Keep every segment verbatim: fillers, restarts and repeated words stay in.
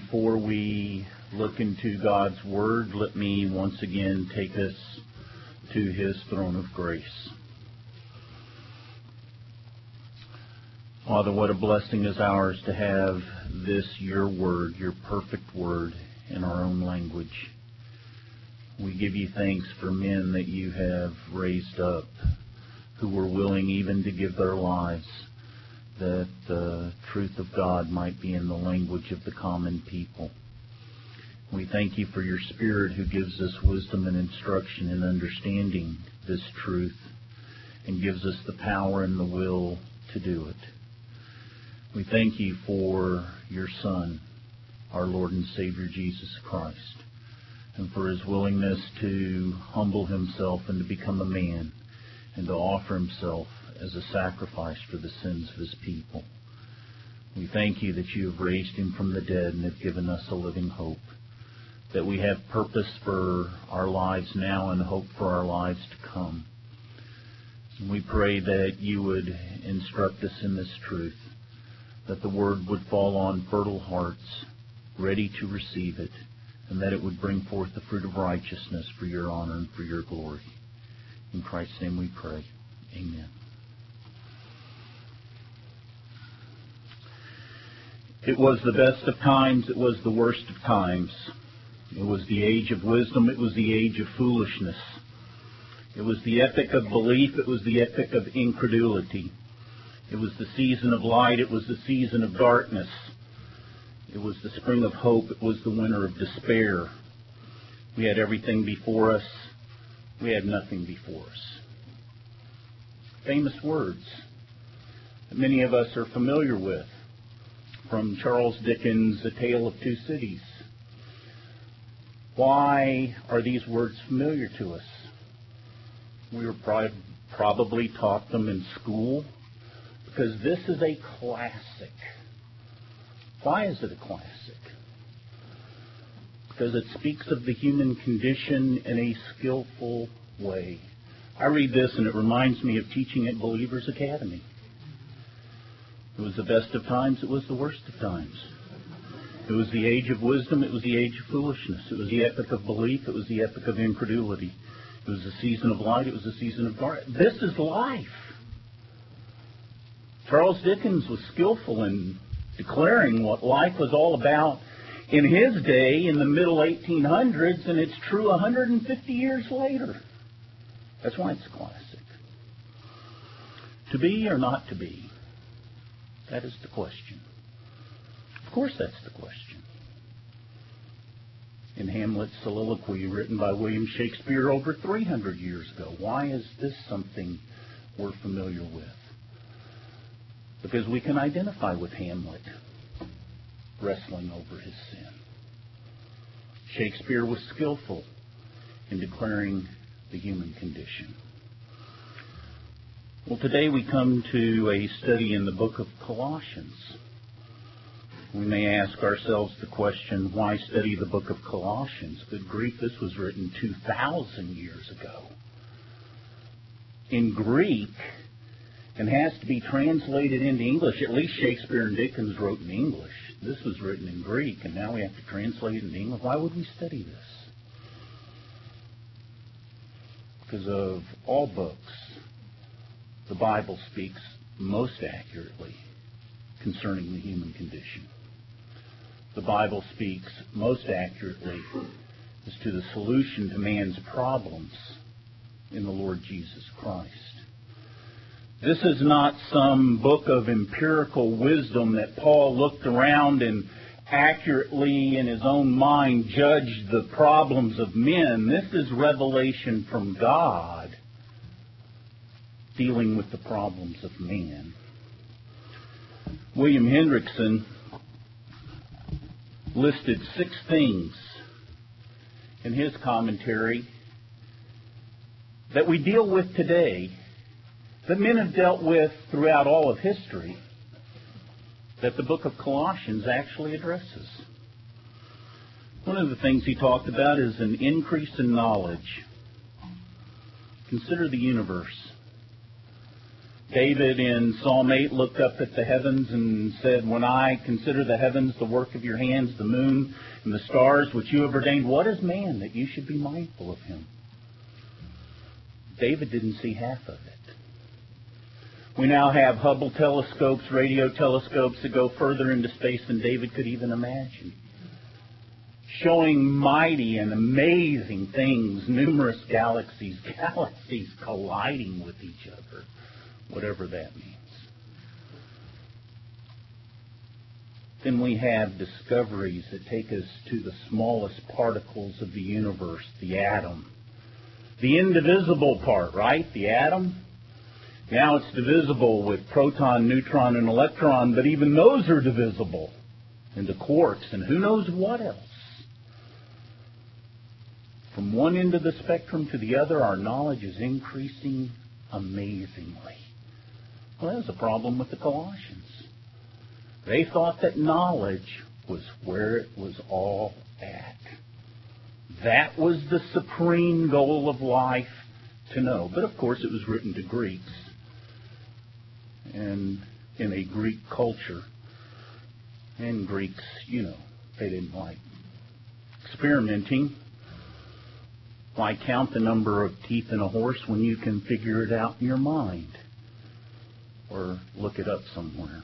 before we look into God's Word, let me once again take us to His throne of grace. Father, what a blessing is ours to have this, your Word, your perfect Word, in our own language. We give you thanks for men that you have raised up who were willing even to give their lives that the truth of God might be in the language of the common people. We thank you for your Spirit who gives us wisdom and instruction in understanding this truth and gives us the power and the will to do it. We thank you for your Son, our Lord and Savior Jesus Christ, and for his willingness to humble himself and to become a man and to offer himself as a sacrifice for the sins of his people. We thank you that you have raised him from the dead and have given us a living hope, that we have purpose for our lives now and hope for our lives to come. And we pray that you would instruct us in this truth, that the word would fall on fertile hearts, ready to receive it, and that it would bring forth the fruit of righteousness for your honor and for your glory. In Christ's name we pray. Amen. It was the best of times, it was the worst of times. It was the age of wisdom, it was the age of foolishness. It was the epoch of belief, it was the epoch of incredulity. It was the season of light, it was the season of darkness. It was the spring of hope, it was the winter of despair. We had everything before us, we had nothing before us. Famous words that many of us are familiar with, from Charles Dickens' A Tale of Two Cities. Why are these words familiar to us? We were probably, probably taught them in school, because this is a classic. Why is it a classic? Because it speaks of the human condition in a skillful way. I read this and it reminds me of teaching at Believers Academy. It was the best of times, it was the worst of times. It was the age of wisdom, it was the age of foolishness. It was the epoch of belief, it was the epoch of incredulity. It was the season of light, it was the season of dark. This is life. Charles Dickens was skillful in declaring what life was all about in his day in the middle eighteen hundreds, and it's true one hundred fifty years later. That's why it's a classic. To be or not to be? That is the question. Of course that's the question. In Hamlet's soliloquy written by William Shakespeare over three hundred years ago, why is this something we're familiar with? Because we can identify with Hamlet wrestling over his sin. Shakespeare was skillful in declaring the human condition. Well, today we come to a study in the book of Colossians. We may ask ourselves the question, why study the book of Colossians? Good grief, this was written two thousand years ago. In Greek, and has to be translated into English. At least Shakespeare and Dickens wrote in English. This was written in Greek, and now we have to translate it into English. Why would we study this? Because of all books, the Bible speaks most accurately concerning the human condition. The Bible speaks most accurately as to the solution to man's problems in the Lord Jesus Christ. This is not some book of empirical wisdom that Paul looked around and accurately in his own mind judged the problems of men. This is revelation from God dealing with the problems of man. William Hendrickson listed six things in his commentary that we deal with today, that men have dealt with throughout all of history, that the book of Colossians actually addresses. One of the things he talked about is an increase in knowledge. Consider the universe. David in Psalm eight looked up at the heavens and said, when I consider the heavens, the work of your hands, the moon and the stars which you have ordained, what is man that you should be mindful of him? David didn't see half of it. We now have Hubble telescopes, radio telescopes that go further into space than David could even imagine, showing mighty and amazing things, numerous galaxies, galaxies colliding with each other, whatever that means. Then we have discoveries that take us to the smallest particles of the universe, the atom. The indivisible part, right? The atom. Now it's divisible with proton, neutron, and electron, but even those are divisible into quarks and who knows what else. From one end of the spectrum to the other, our knowledge is increasing amazingly. Well, that was a problem with the Colossians. They thought that knowledge was where it was all at. That was the supreme goal of life, to know. But of course it was written to Greeks and in a Greek culture. And Greeks, you know, they didn't like experimenting. Why count the number of teeth in a horse when you can figure it out in your mind or look it up somewhere?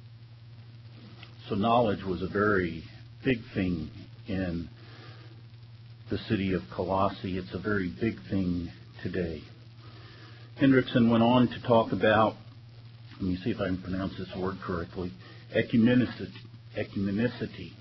So knowledge was a very big thing in the city of Colossae. It's a very big thing today. Hendrickson went on to talk about, let me see if I can pronounce this word correctly, ecumenicity. ecumenicity.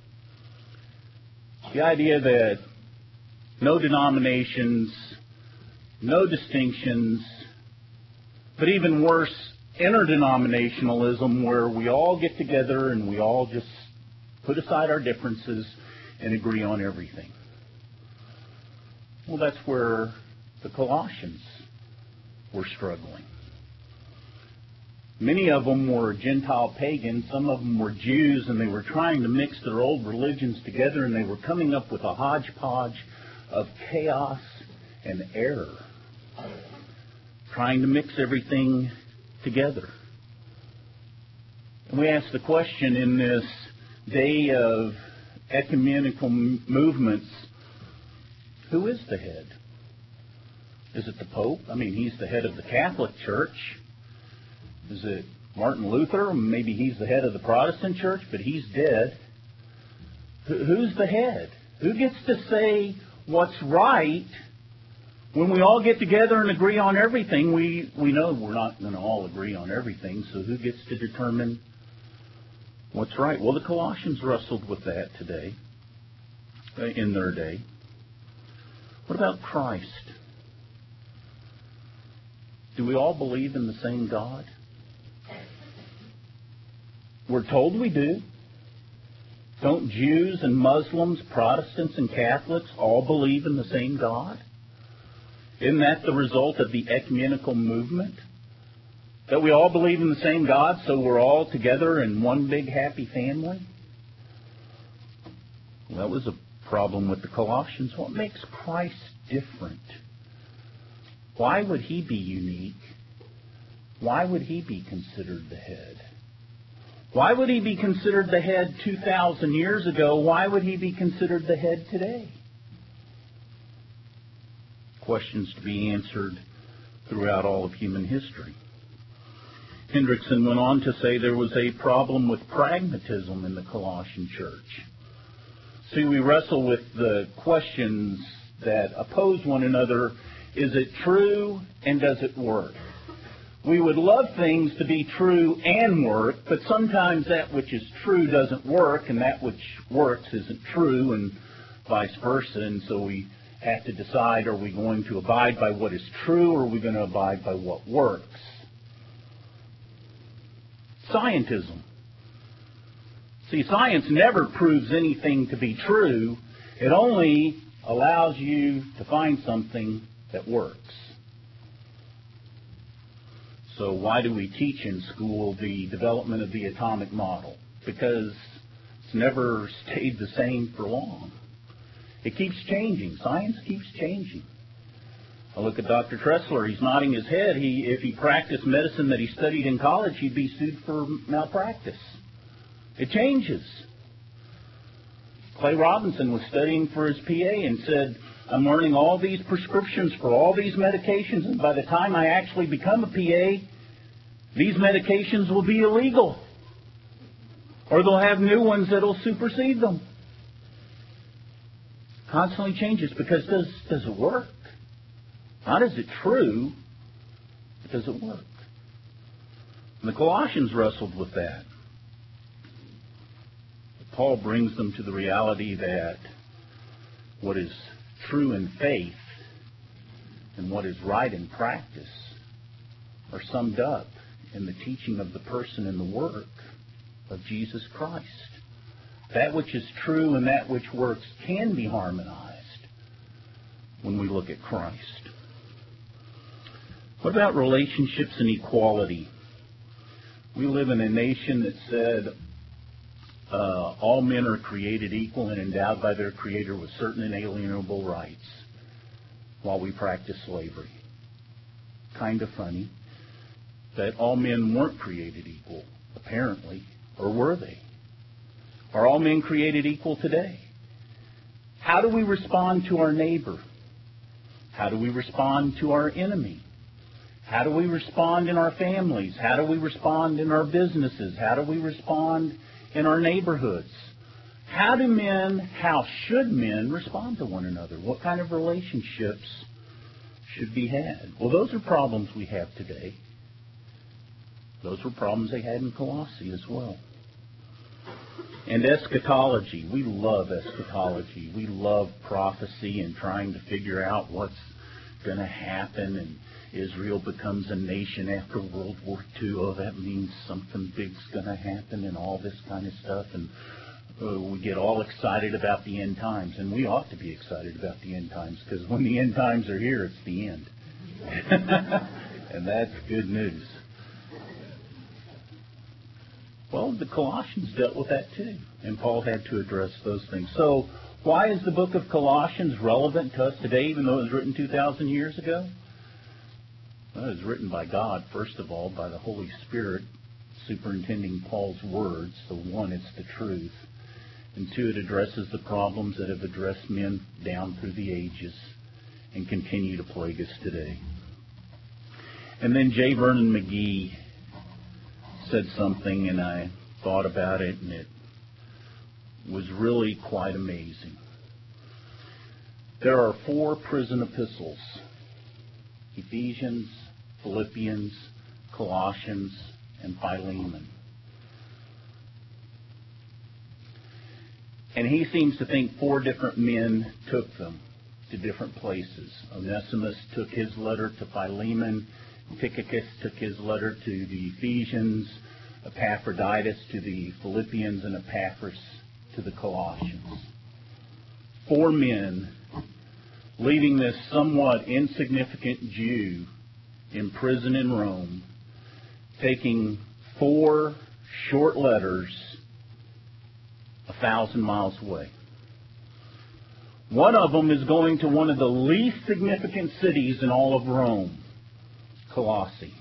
The idea that no denominations, no distinctions, but even worse, interdenominationalism, where we all get together and we all just put aside our differences and agree on everything. Well, that's where the Colossians were struggling. Many of them were Gentile pagans. Some of them were Jews, and they were trying to mix their old religions together, and they were coming up with a hodgepodge of chaos and error, trying to mix everything together. And we ask the question in this day of ecumenical movements, who is the head? Is it the Pope? I mean, he's the head of the Catholic Church. Is it Martin Luther? Maybe he's the head of the Protestant Church, but he's dead. Who's the head? Who gets to say what's right when we all get together and agree on everything? We, we know we're not going to all agree on everything, so who gets to determine what's right? Well, the Colossians wrestled with that today, in their day. What about Christ? Do we all believe in the same God? We're told we do. Don't Jews and Muslims, Protestants and Catholics all believe in the same God? Isn't that the result of the ecumenical movement? That we all believe in the same God, so we're all together in one big happy family? Well, that was a problem with the Colossians. What makes Christ different? Why would he be unique? Why would he be considered the head? Why would he be considered the head two thousand years ago? Why would he be considered the head today? Questions to be answered throughout all of human history. Hendrickson went on to say there was a problem with pragmatism in the Colossian church. See, we wrestle with the questions that oppose one another. Is it true, and does it work? We would love things to be true and work, but sometimes that which is true doesn't work, and that which works isn't true, and vice versa. And so we have to decide, are we going to abide by what is true, or are we going to abide by what works? Scientism. See, science never proves anything to be true. It only allows you to find something that works. So why do we teach in school the development of the atomic model? Because it's never stayed the same for long. It keeps changing. Science keeps changing. I look at Doctor Tressler. He's nodding his head. He, if he practiced medicine that he studied in college, he'd be sued for malpractice. It changes. Clay Robinson was studying for his P A and said, I'm learning all these prescriptions for all these medications, and by the time I actually become a P A, these medications will be illegal. Or they'll have new ones that will supersede them. Constantly changes because does, does it work? Not is it true, but does it work? And the Colossians wrestled with that. Paul brings them to the reality that what is true in faith and what is right in practice are summed up in the teaching of the person and the work of Jesus Christ. That which is true and that which works can be harmonized when we look at Christ. What about relationships and equality? We live in a nation that said uh, all men are created equal and endowed by their Creator with certain inalienable rights while we practice slavery. Kind of funny that all men weren't created equal, apparently, or were they? Are all men created equal today? How do we respond to our neighbor? How do we respond to our enemy? How do we respond in our families? How do we respond in our businesses? How do we respond in our neighborhoods? How do men, how should men respond to one another? What kind of relationships should be had? Well, those are problems we have today. Those were problems they had in Colossae as well. And eschatology. We love eschatology. We love prophecy and trying to figure out what's going to happen. And Israel becomes a nation after World War Two. Oh, that means something big's going to happen and all this kind of stuff. And uh, we get all excited about the end times. And we ought to be excited about the end times because when the end times are here, it's the end. And that's good news. Well, the Colossians dealt with that too, and Paul had to address those things. So why is the book of Colossians relevant to us today, even though it was written two thousand years ago? Well, it was written by God, first of all, by the Holy Spirit superintending Paul's words. So one, it's the truth. And two, it addresses the problems that have addressed men down through the ages and continue to plague us today. And then J. Vernon McGee said something, and I thought about it, and it was really quite amazing. There are four prison epistles: Ephesians, Philippians, Colossians, and Philemon. And he seems to think four different men took them to different places. Onesimus took his letter to Philemon. Tychicus took his letter to the Ephesians, Epaphroditus to the Philippians, and Epaphras to the Colossians. Four men leaving this somewhat insignificant Jew in prison in Rome, taking four short letters a thousand miles away. One of them is going to one of the least significant cities in all of Rome, Colossae.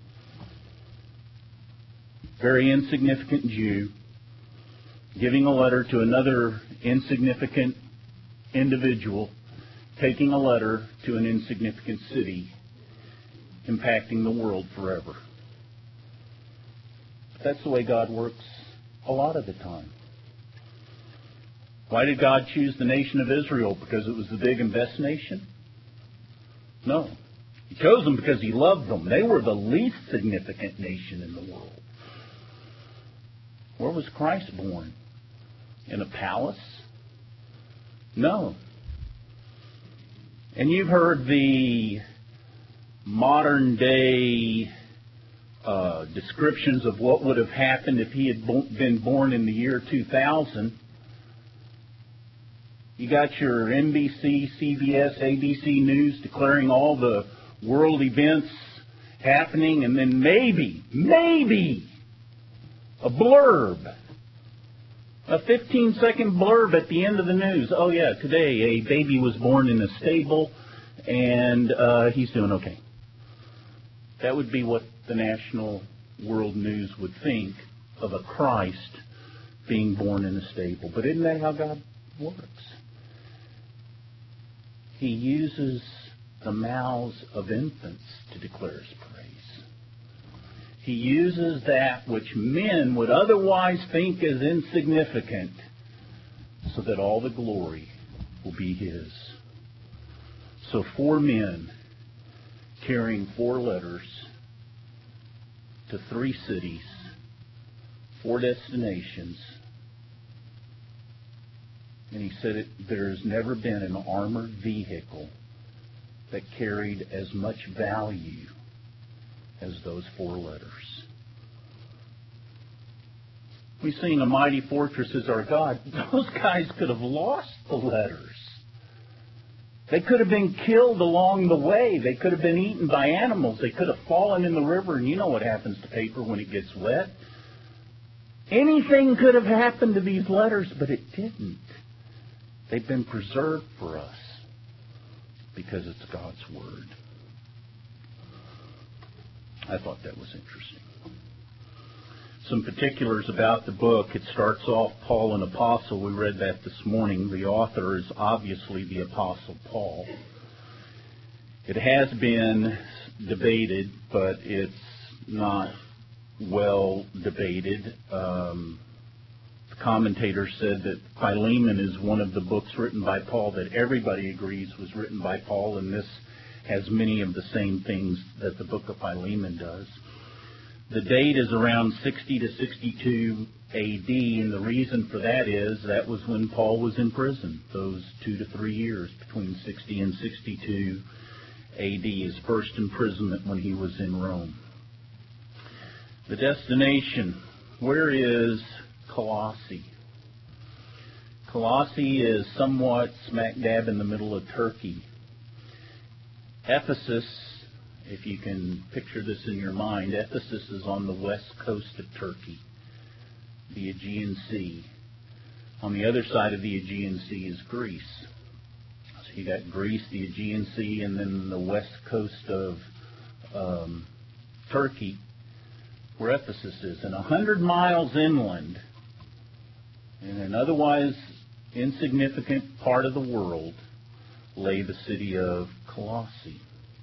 Very insignificant Jew giving a letter to another insignificant individual, taking a letter to an insignificant city, impacting the world forever. But that's the way God works a lot of the time. Why did God choose the nation of Israel? Because it was the big and best nation? No. He chose them because He loved them. They were the least significant nation in the world. Where was Christ born? In a palace? No. And you've heard the modern day uh, descriptions of what would have happened if He had bo- been born in the year two thousand. You got your N B C, C B S, A B C News declaring all the world events happening, and then maybe, maybe a blurb, a fifteen second blurb at the end of the news. Oh yeah, today a baby was born in a stable and uh, he's doing okay. That would be what the national world news would think of a Christ being born in a stable. But isn't that how God works? He uses the mouths of infants to declare His praise. He uses that which men would otherwise think as insignificant so that all the glory will be His. So four men carrying four letters to three cities, four destinations. And he said it, there's never been an armored vehicle that carried as much value as those four letters. We sing A Mighty Fortress Is Our God. Those guys could have lost the letters. They could have been killed along the way. They could have been eaten by animals. They could have fallen in the river, and you know what happens to paper when it gets wet. Anything could have happened to these letters, but it didn't. They've been preserved for us because it's God's Word. I thought that was interesting. Some particulars about the book. It starts off Paul an apostle. We read that this morning. The author is obviously the Apostle Paul. It has been debated, but it's not well debated. Um, the commentator said that Philemon is one of the books written by Paul that everybody agrees was written by Paul, and this has many of the same things that the book of Philemon does. The date is around sixty to sixty-two A D, and the reason for that is that was when Paul was in prison, those two to three years between sixty and sixty-two A D, his first imprisonment when he was in Rome. The destination, where is Colossae? Colossae is somewhat smack dab in the middle of Turkey. Ephesus, if you can picture this in your mind, Ephesus is on the west coast of Turkey, the Aegean Sea. On the other side of the Aegean Sea is Greece. So you got Greece, the Aegean Sea, and then the west coast of um, Turkey, where Ephesus is. And a hundred miles inland, in an otherwise insignificant part of the world, lay the city of Colossae.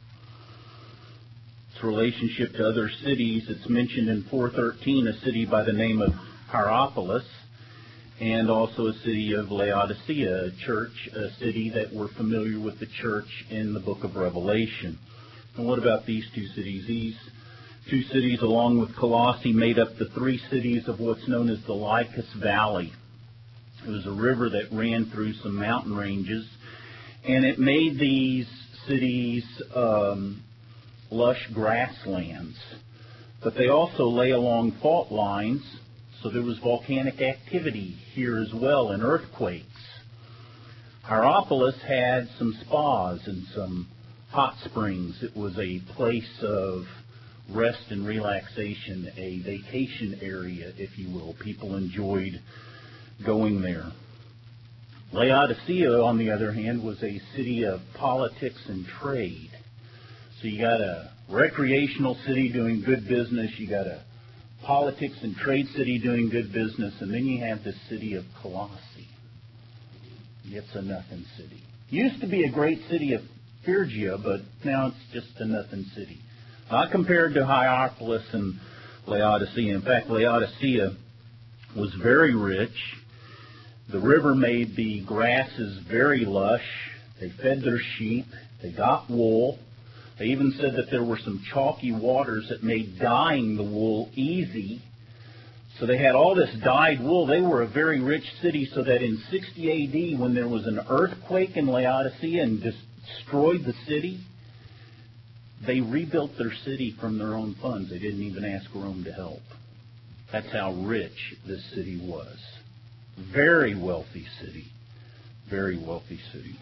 Relationship to other cities, it's mentioned in four thirteen, a city by the name of Hierapolis, and also a city of Laodicea, a church, a city that we're familiar with the church in the book of Revelation. And what about these two cities? These two cities, along with Colossae, made up the three cities of what's known as the Lycus Valley. It was a river that ran through some mountain ranges, and it made these cities um, lush grasslands. But they also lay along fault lines, so there was volcanic activity here as well, and earthquakes. Hierapolis had some spas and some hot springs. It was a place of rest and relaxation, a vacation area, if you will. People enjoyed going there. Laodicea, on the other hand, was a city of politics and trade. So you got a recreational city doing good business, you got a politics and trade city doing good business, and then you have the city of Colossae. It's a nothing city. Used to be a great city of Phrygia, but now it's just a nothing city. Not compared to Hierapolis and Laodicea. In fact, Laodicea was very rich. The river made the grasses very lush. They fed their sheep. They got wool. They even said that there were some chalky waters that made dyeing the wool easy. So they had all this dyed wool. They were a very rich city, so that in sixty A D, when there was an earthquake in Laodicea and destroyed the city, they rebuilt their city from their own funds. They didn't even ask Rome to help. That's how rich this city was. Very wealthy city. Very wealthy city.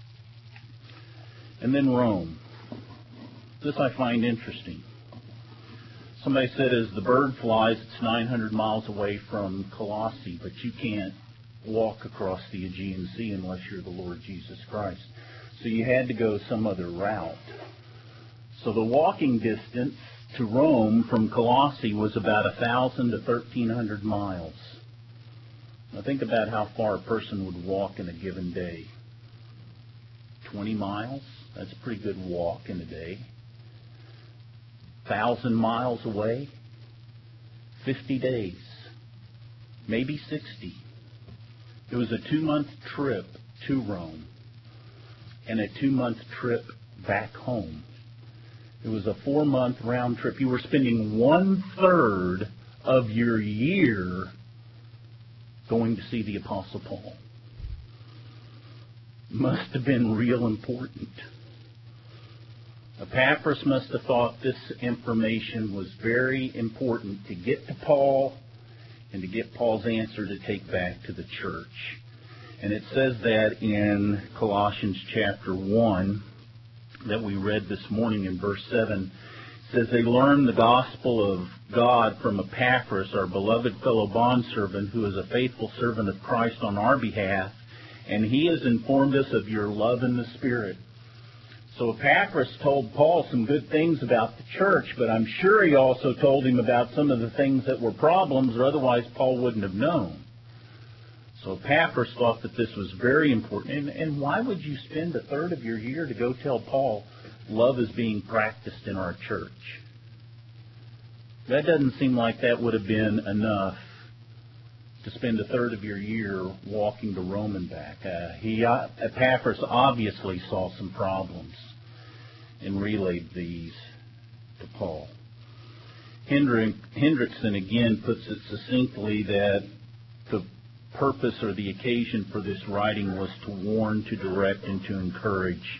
And then Rome. This I find interesting. Somebody said as the bird flies, it's nine hundred miles away from Colossae, but you can't walk across the Aegean Sea unless you're the Lord Jesus Christ. So you had to go some other route. So the walking distance to Rome from Colossae was about one thousand to thirteen hundred miles. Now think about how far a person would walk in a given day. twenty miles? That's a pretty good walk in a day. one thousand miles away? fifty days. Maybe sixty. It was a two-month trip to Rome and a two-month trip back home. It was a four-month round trip. You were spending one-third of your year going to see the Apostle Paul. Must have been real important. Epaphras must have thought this information was very important to get to Paul and to get Paul's answer to take back to the church. And it says that in Colossians chapter one that we read this morning in verse seven. It says, they learned the gospel of God from Epaphras, our beloved fellow bondservant, who is a faithful servant of Christ on our behalf, and he has informed us of your love in the Spirit. So Epaphras told Paul some good things about the church, but I'm sure he also told him about some of the things that were problems, or otherwise Paul wouldn't have known. So Epaphras thought that this was very important. And, and why would you spend a third of your year to go tell Paul love is being practiced in our church? That doesn't seem like that would have been enough to spend a third of your year walking to Rome and back. Uh, he, uh, Epaphras obviously saw some problems and relayed these to Paul. Hendrick, Hendrickson again puts it succinctly that the purpose or the occasion for this writing was to warn, to direct, and to encourage.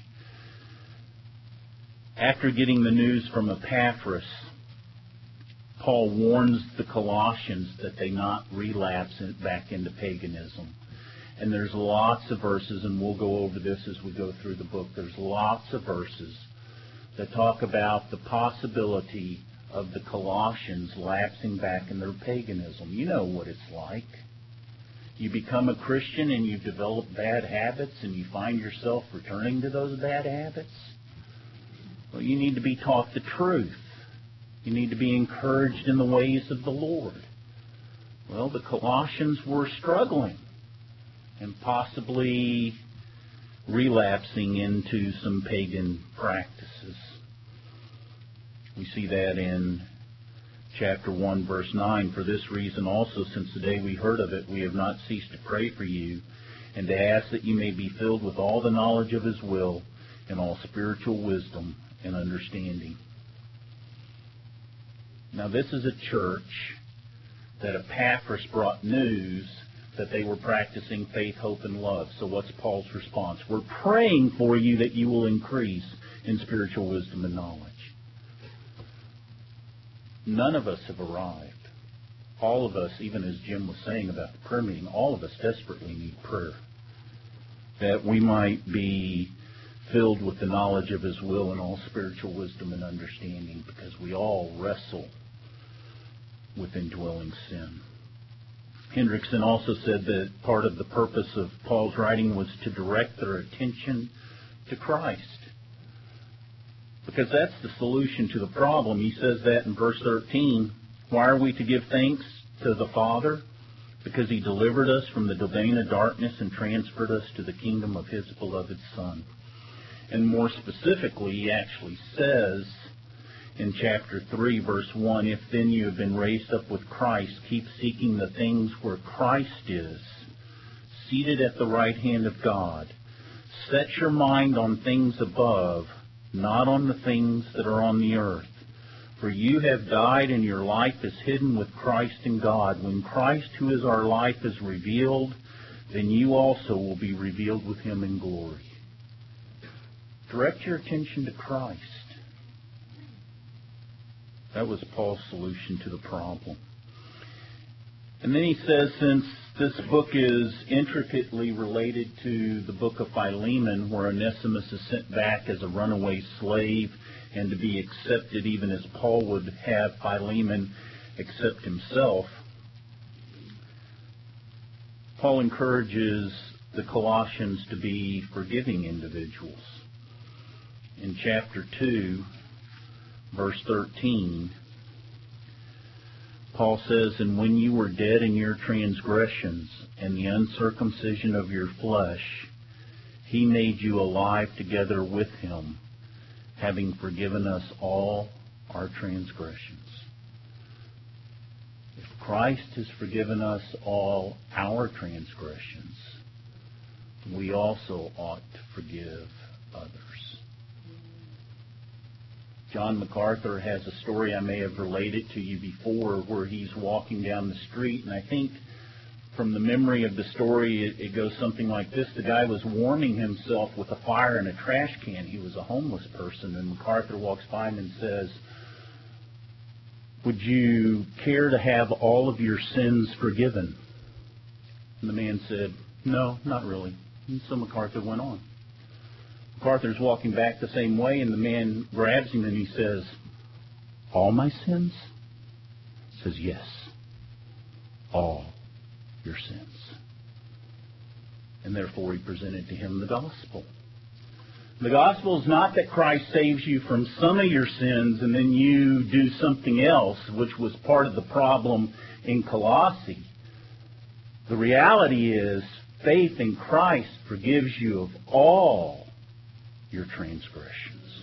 After getting the news from Epaphras, Paul warns the Colossians that they not relapse back into paganism. And there's lots of verses, and we'll go over this as we go through the book. There's lots of verses that talk about the possibility of the Colossians lapsing back in their paganism. You know what it's like. You become a Christian and you develop bad habits and you find yourself returning to those bad habits. Well, you need to be taught the truth. You need to be encouraged in the ways of the Lord. Well, the Colossians were struggling and possibly relapsing into some pagan practices. We see that in chapter one, verse nine. For this reason also, since the day we heard of it, we have not ceased to pray for you and to ask that you may be filled with all the knowledge of His will and all spiritual wisdom and understanding. Now, this is a church that Epaphras brought news that they were practicing faith, hope, and love. So what's Paul's response? We're praying for you that you will increase in spiritual wisdom and knowledge. None of us have arrived. All of us, even as Jim was saying about the prayer meeting, all of us desperately need prayer. That we might be filled with the knowledge of His will and all spiritual wisdom and understanding, because we all wrestle with indwelling sin. Hendrickson also said that part of the purpose of Paul's writing was to direct their attention to Christ, because that's the solution to the problem. He says that in verse thirteen. Why are we to give thanks to the Father? Because He delivered us from the domain of darkness and transferred us to the kingdom of His beloved Son. And more specifically, he actually says in chapter three, verse one, if then you have been raised up with Christ, keep seeking the things where Christ is, seated at the right hand of God. Set your mind on things above, not on the things that are on the earth. For you have died, and your life is hidden with Christ in God. When Christ, who is our life, is revealed, then you also will be revealed with Him in glory. Direct your attention to Christ. That was Paul's solution to the problem. And then he says, since this book is intricately related to the book of Philemon, where Onesimus is sent back as a runaway slave and to be accepted even as Paul would have Philemon accept himself, Paul encourages the Colossians to be forgiving individuals. In chapter two, verse thirteen, Paul says, "And when you were dead in your transgressions and the uncircumcision of your flesh, He made you alive together with Him, having forgiven us all our transgressions." If Christ has forgiven us all our transgressions, we also ought to forgive others. John MacArthur has a story I may have related to you before where he's walking down the street, and I think from the memory of the story it, it goes something like this. The guy was warming himself with a fire in a trash can. He was a homeless person, and MacArthur walks by him and says, "Would you care to have all of your sins forgiven?" And the man said, "No, not really." And so MacArthur went on. MacArthur's walking back the same way, and the man grabs him and he says, "All my sins?" He says, "Yes, all your sins." And therefore he presented to him the gospel. The gospel is not that Christ saves you from some of your sins and then you do something else, which was part of the problem in Colossae. The reality is faith in Christ forgives you of all your transgressions.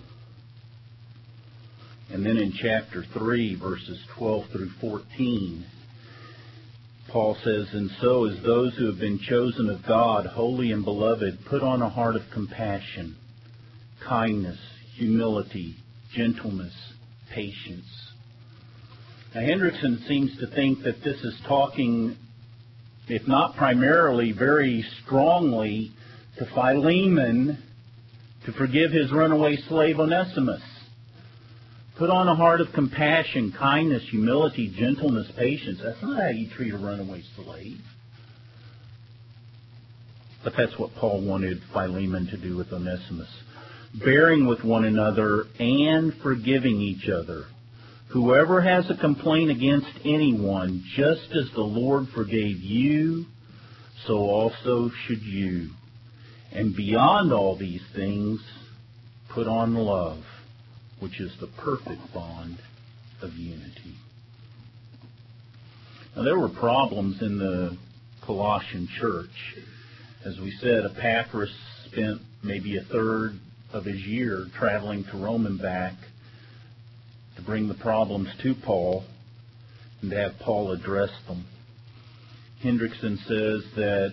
And then in chapter three, verses twelve through fourteen, Paul says, "And so as those who have been chosen of God, holy and beloved, put on a heart of compassion, kindness, humility, gentleness, patience." Now, Hendrickson seems to think that this is talking, if not primarily, very strongly to Philemon to forgive his runaway slave Onesimus. Put on a heart of compassion, kindness, humility, gentleness, patience. That's not how you treat a runaway slave. But that's what Paul wanted Philemon to do with Onesimus. Bearing with one another and forgiving each other. Whoever has a complaint against anyone, just as the Lord forgave you, so also should you. And beyond all these things, put on love, which is the perfect bond of unity. Now, there were problems in the Colossian church. As we said, Epaphras spent maybe a third of his year traveling to Rome and back to bring the problems to Paul and to have Paul address them. Hendrickson says that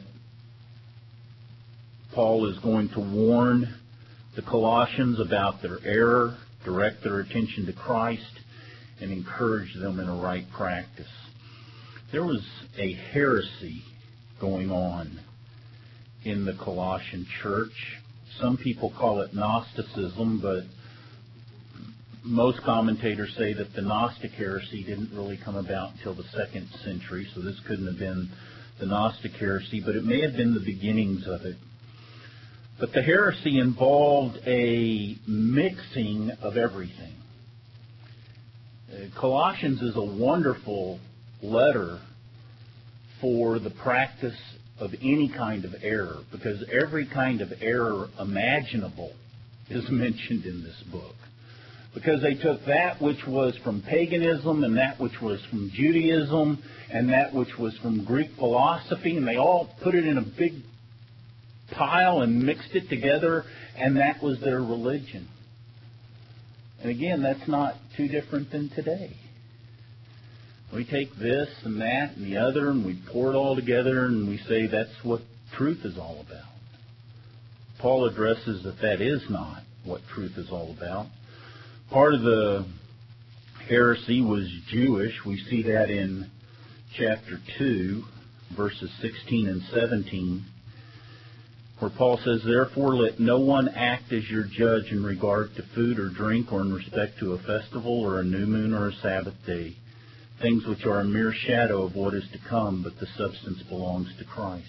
Paul is going to warn the Colossians about their error, direct their attention to Christ, and encourage them in a right practice. There was a heresy going on in the Colossian church. Some people call it Gnosticism, but most commentators say that the Gnostic heresy didn't really come about until the second century, so this couldn't have been the Gnostic heresy, but it may have been the beginnings of it. But the heresy involved a mixing of everything. Colossians is a wonderful letter for the practice of any kind of error, because every kind of error imaginable is mentioned in this book. Because they took that which was from paganism and that which was from Judaism and that which was from Greek philosophy, and they all put it in a big pile and mixed it together, and that was their religion. And again, that's not too different than today. We take this and that and the other, and we pour it all together, and we say that's what truth is all about. Paul addresses that that is not what truth is all about. Part of the heresy was Jewish. We see that in chapter two, verses sixteen and seventeen. Where Paul says, "Therefore let no one act as your judge in regard to food or drink or in respect to a festival or a new moon or a Sabbath day, things which are a mere shadow of what is to come, but the substance belongs to Christ."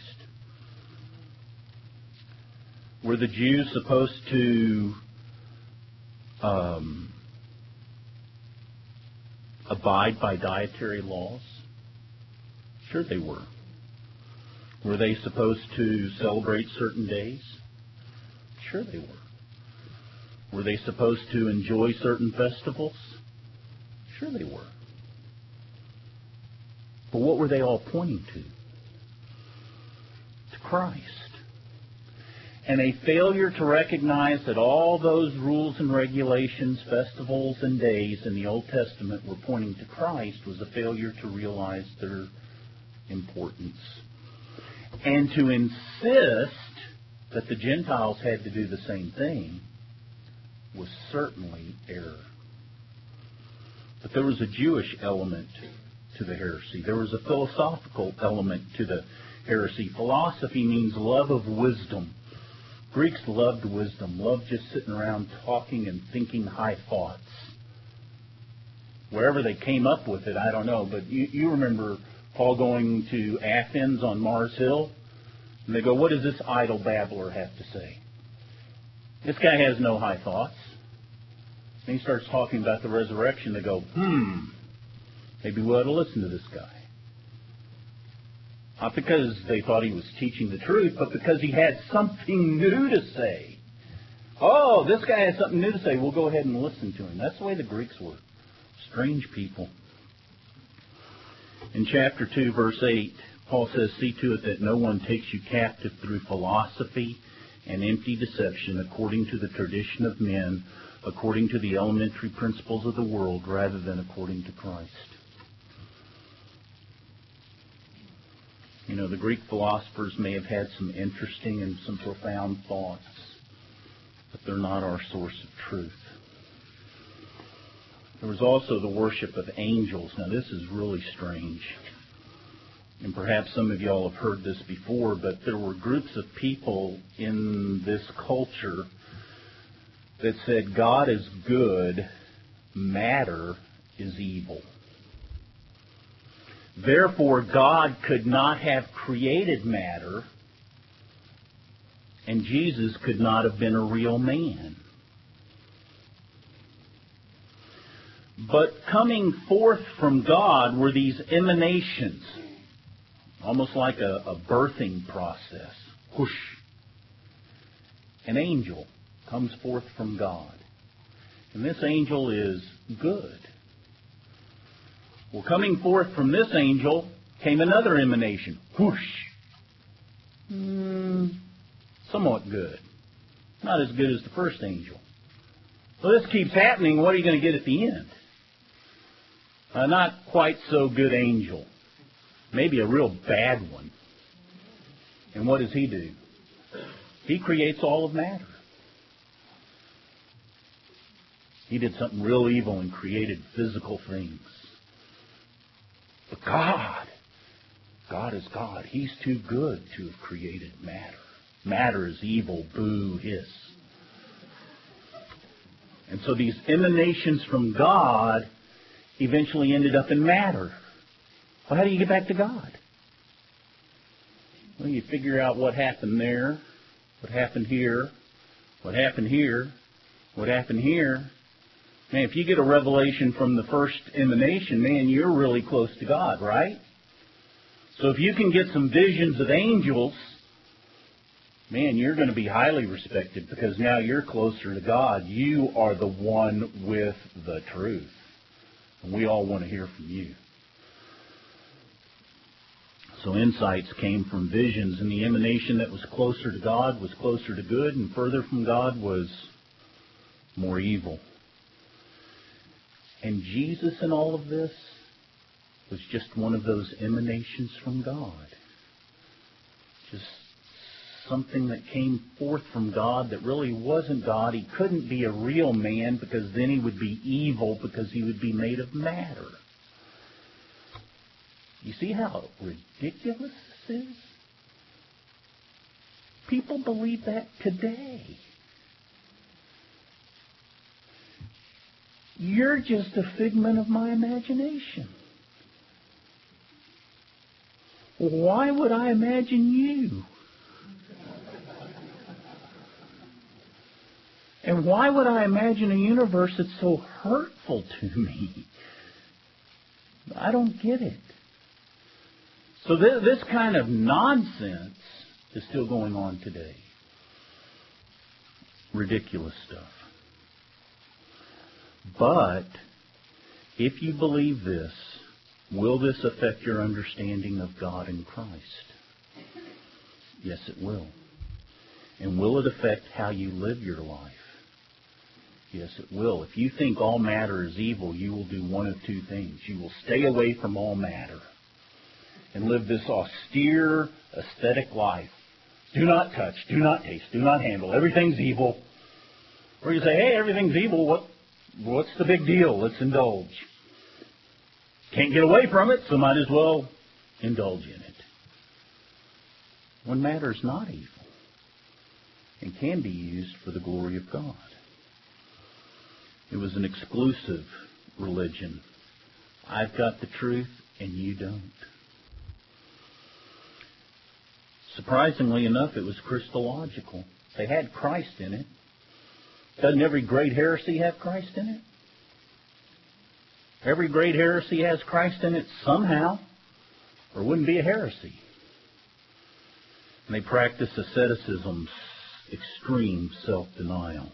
Were the Jews supposed to um, abide by dietary laws? Sure they were. Were they supposed to celebrate certain days? Sure they were. Were they supposed to enjoy certain festivals? Sure they were. But what were they all pointing to? To Christ. And a failure to recognize that all those rules and regulations, festivals and days in the Old Testament were pointing to Christ was a failure to realize their importance. And to insist that the Gentiles had to do the same thing was certainly error. But there was a Jewish element to the heresy. There was a philosophical element to the heresy. Philosophy means love of wisdom. Greeks loved wisdom, loved just sitting around talking and thinking high thoughts. Wherever they came up with it, I don't know. But you, you remember Paul going to Athens on Mars Hill? And they go, what does this idle babbler have to say? This guy has no high thoughts. And he starts talking about the resurrection. They go, hmm, maybe we ought to listen to this guy. Not because they thought he was teaching the truth, but because he had something new to say. Oh, this guy has something new to say. We'll go ahead and listen to him. That's the way the Greeks were. Strange people. In chapter two, verse eight, Paul says, see to it that no one takes you captive through philosophy and empty deception according to the tradition of men, according to the elementary principles of the world, rather than according to Christ. You know, the Greek philosophers may have had some interesting and some profound thoughts, but they're not our source of truth. There was also the worship of angels. Now, this is really strange. And perhaps some of y'all have heard this before, but there were groups of people in this culture that said God is good, matter is evil. Therefore, God could not have created matter, and Jesus could not have been a real man. But coming forth from God were these emanations, almost like a, a birthing process. Whoosh. An angel comes forth from God. And this angel is good. Well, coming forth from this angel came another emanation. Whoosh. Mm, somewhat good. Not as good as the first angel. Well, this keeps happening. What are you going to get at the end? A not quite so good angel. Maybe a real bad one. And what does he do? He creates all of matter. He did something real evil and created physical things. But God, God is God. He's too good to have created matter. Matter is evil, boo, hiss. And so these emanations from God eventually ended up in matter. Well, how do you get back to God? Well, you figure out what happened there, what happened here, what happened here, what happened here. Man, if you get a revelation from the first emanation, man, you're really close to God, right? So if you can get some visions of angels, man, you're going to be highly respected because now you're closer to God. You are the one with the truth. And we all want to hear from you. So insights came from visions, and the emanation that was closer to God was closer to good, and further from God was more evil. And Jesus in all of this was just one of those emanations from God. Just something that came forth from God that really wasn't God. He couldn't be a real man because then he would be evil because he would be made of matter. You see how ridiculous this is? People believe that today. You're just a figment of my imagination. Why would I imagine you? And why would I imagine a universe that's so hurtful to me? I don't get it. So th- this kind of nonsense is still going on today. Ridiculous stuff. But if you believe this, will this affect your understanding of God in Christ? Yes, it will. And will it affect how you live your life? Yes, it will. If you think all matter is evil, you will do one of two things. You will stay away from all matter and live this austere, aesthetic life. Do not touch, do not taste, do not handle. Everything's evil. Or you say, hey, everything's evil. What, what's the big deal? Let's indulge. Can't get away from it, so might as well indulge in it. When matter is not evil and can be used for the glory of God. It was an exclusive religion. I've got the truth and you don't. Surprisingly enough, it was Christological. They had Christ in it. Doesn't every great heresy have Christ in it? Every great heresy has Christ in it somehow, or it wouldn't be a heresy. And they practice asceticism, extreme self-denial.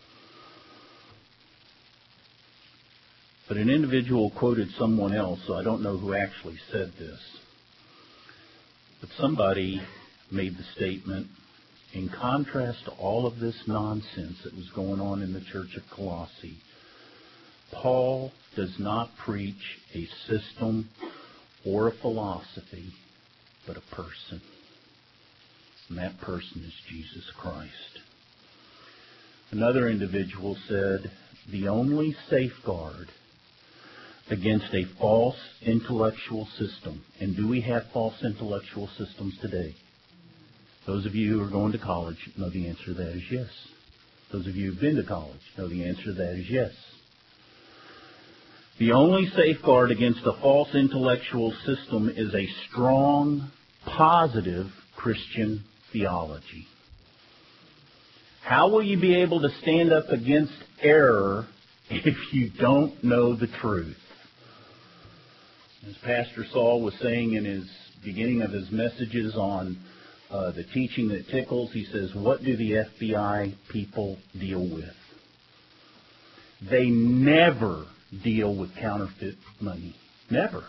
But an individual quoted someone else, so I don't know who actually said this. But somebody made the statement, in contrast to all of this nonsense that was going on in the church of Colossae, Paul does not preach a system or a philosophy, but a person. And that person is Jesus Christ. Another individual said, the only safeguard against a false intellectual system, and do we have false intellectual systems today? Those of you who are going to college know the answer to that is yes. Those of you who've been to college know the answer to that is yes. The only safeguard against a false intellectual system is a strong, positive Christian theology. How will you be able to stand up against error if you don't know the truth? As Pastor Saul was saying in his beginning of his messages on uh, the teaching that tickles, he says, what do the F B I people deal with? They never deal with counterfeit money. Never.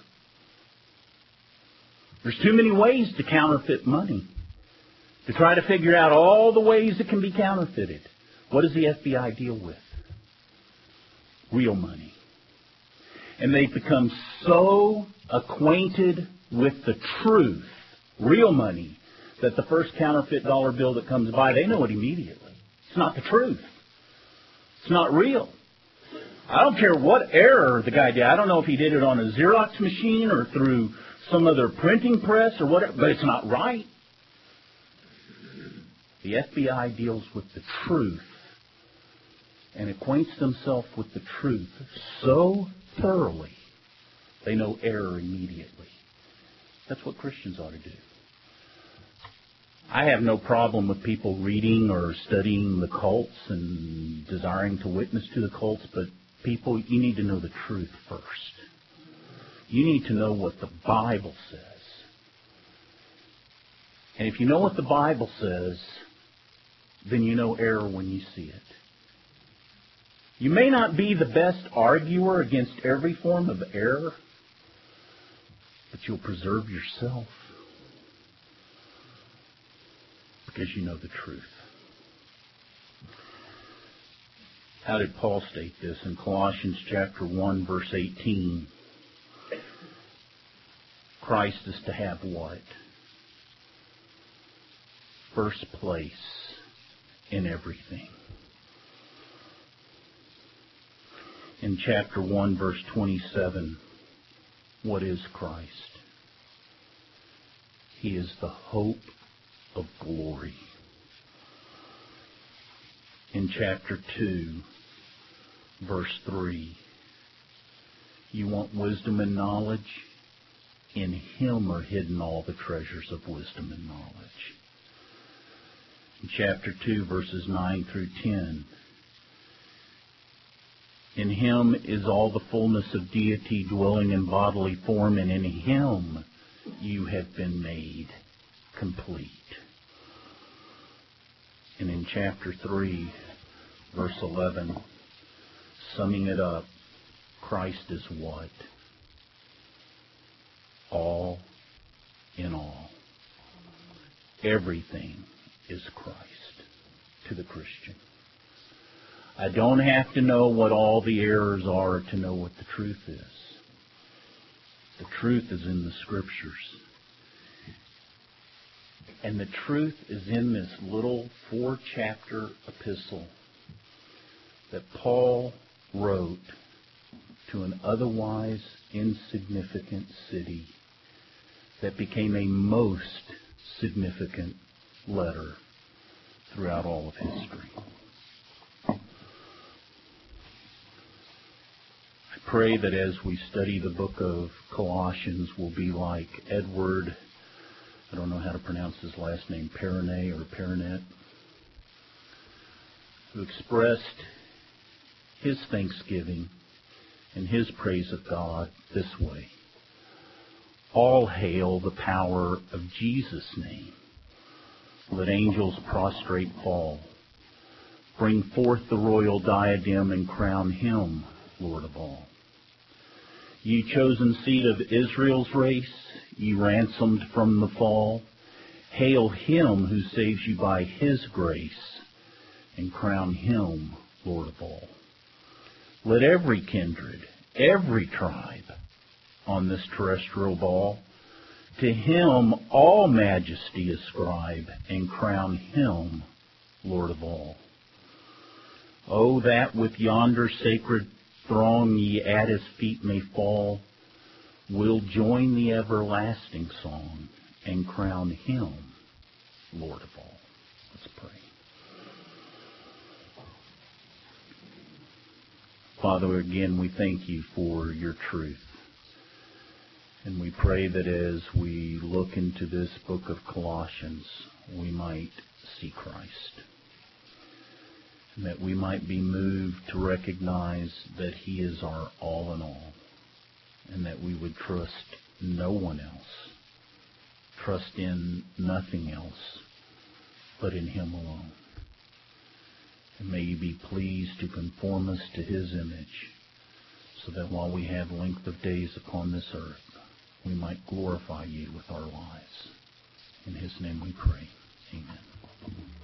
There's too many ways to counterfeit money. To try to figure out all the ways it can be counterfeited. What does the F B I deal with? Real money. And they've become so acquainted with the truth, real money, that the first counterfeit dollar bill that comes by, they know it immediately. It's not the truth. It's not real. I don't care what error the guy did. I don't know if he did it on a Xerox machine or through some other printing press or whatever, but it's not right. The F B I deals with the truth and acquaints themselves with the truth so thoroughly, they know error immediately. That's what Christians ought to do. I have no problem with people reading or studying the cults and desiring to witness to the cults, but people, you need to know the truth first. You need to know what the Bible says. And if you know what the Bible says, then you know error when you see it. You may not be the best arguer against every form of error, but you'll preserve yourself because you know the truth. How did Paul state this? In Colossians chapter one, verse eighteen. Christ is to have what? First place in everything. In chapter one, verse twenty-seven, what is Christ? He is the hope of glory. In chapter two, verse three, you want wisdom and knowledge? In Him are hidden all the treasures of wisdom and knowledge. In chapter two, verses nine through ten, in Him is all the fullness of deity dwelling in bodily form, and in Him you have been made complete. And in chapter three, verse eleven, summing it up, Christ is what? All in all. Everything is Christ to the Christian. I don't have to know what all the errors are to know what the truth is. The truth is in the Scriptures. And the truth is in this little four-chapter epistle that Paul wrote to an otherwise insignificant city that became a most significant letter throughout all of history. I pray that as we study the book of Colossians, we'll be like Edward, I don't know how to pronounce his last name, Perronet or Perronet, who expressed his thanksgiving and his praise of God this way. All hail the power of Jesus' name. Let angels prostrate fall. Bring forth the royal diadem and crown him Lord of all. Ye chosen seed of Israel's race, ye ransomed from the fall, hail him who saves you by his grace, and crown him Lord of all. Let every kindred, every tribe on this terrestrial ball, to him all majesty ascribe, and crown him Lord of all. Oh, that with yonder sacred throng ye at his feet may fall, we'll join the everlasting song, and crown him Lord of all. Let's pray. Father, again, we thank you for your truth. And we pray that as we look into this book of Colossians, we might see Christ. And that we might be moved to recognize that he is our all in all. And that we would trust no one else. Trust in nothing else but in him alone. And may you be pleased to conform us to his image, so that while we have length of days upon this earth, we might glorify you with our lives. In his name we pray. Amen.